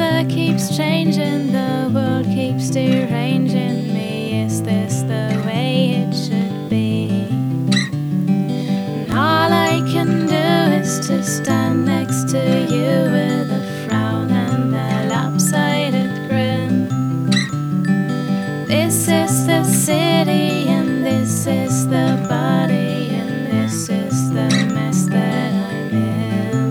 weather keeps changing, the world keeps deranging me. Is this the way it should be? And all I can do is to stand next to you with a frown and a lopsided grin. This is the city, and this is the body, and this is the mess that I'm in.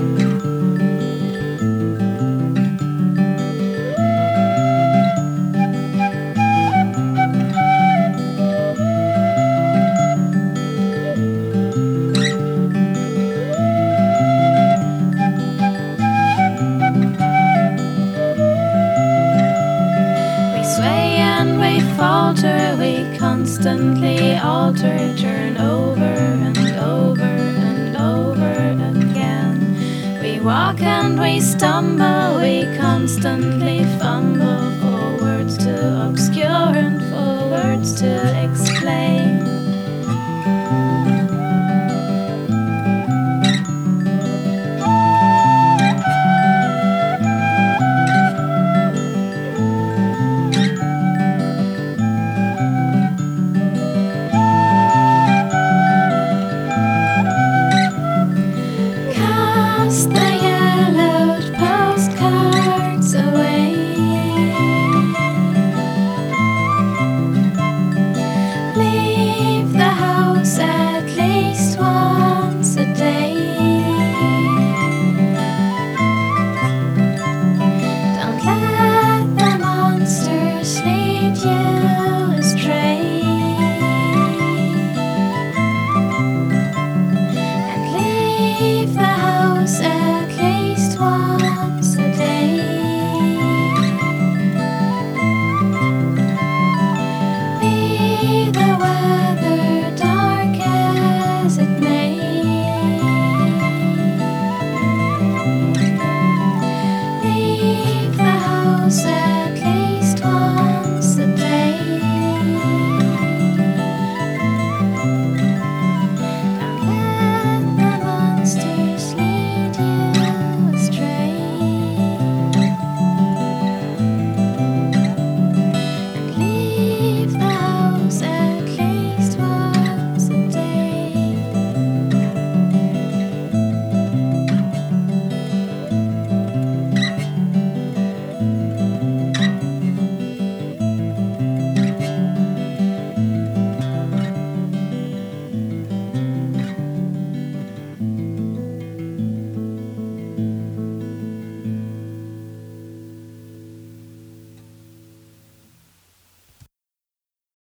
We sway and we falter, we constantly alter, turn over and over and over again. We walk and we stumble, we constantly